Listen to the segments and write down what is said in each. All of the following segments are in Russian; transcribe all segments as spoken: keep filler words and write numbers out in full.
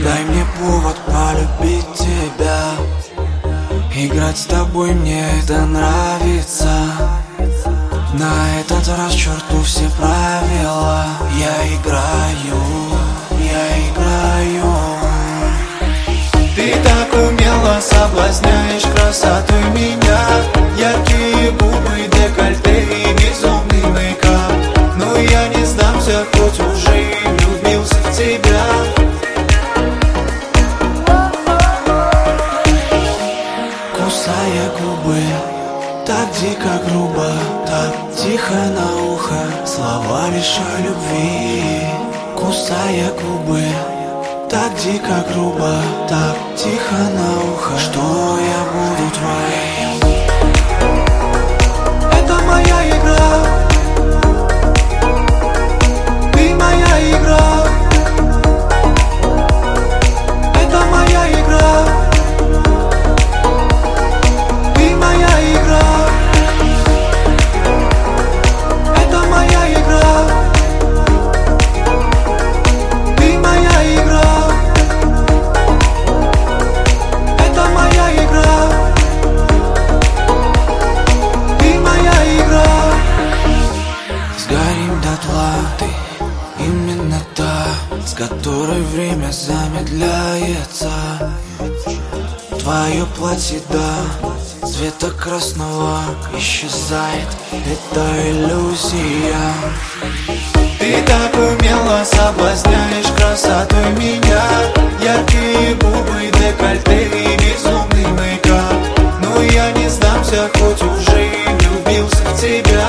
Дай мне повод полюбить тебя. Играть с тобой мне это нравится. На этот раз черту все правила. Я играю, я играю. Ты так умело соблазняешь красотой меня. Яркие губы, декольте и безумный мейкап. Но я не сдамся, хоть уже и влюбился в тебя. Кусая губы, так дико грубо, так тихо на ухо, слова лишь о любви. Кусая губы, так дико грубо, так тихо на ухо, что я буду твоим. Это моя игра. Ты моя игра. Это моя игра. Ты моя игра. Это моя игра. Ты моя игра. Это моя игра. Ты моя игра. Сгорим дотла, ты именно та, с которой время замедляется. Твое платье, да, цвета красного исчезает, это иллюзия. Ты так умело соблазняешь красотой меня. Яркие губы, декольте и безумный мейкап. Но я не сдамся, хоть уже и влюбился в тебя.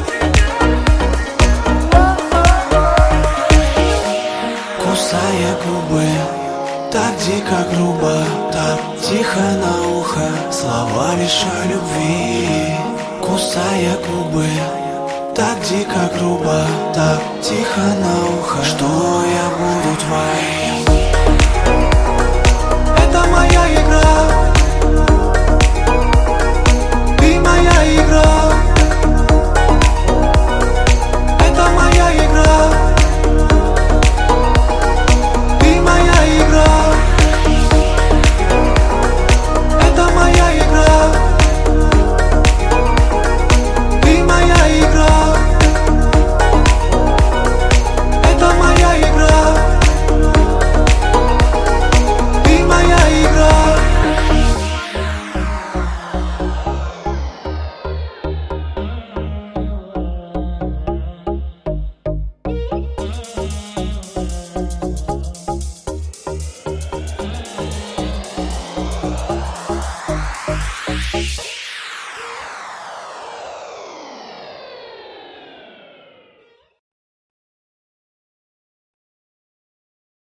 Кусая губы, так дико грубо, так тихо на ухо, слова лишь о любви. Кусая губы, так дико грубо, так тихо на ухо, что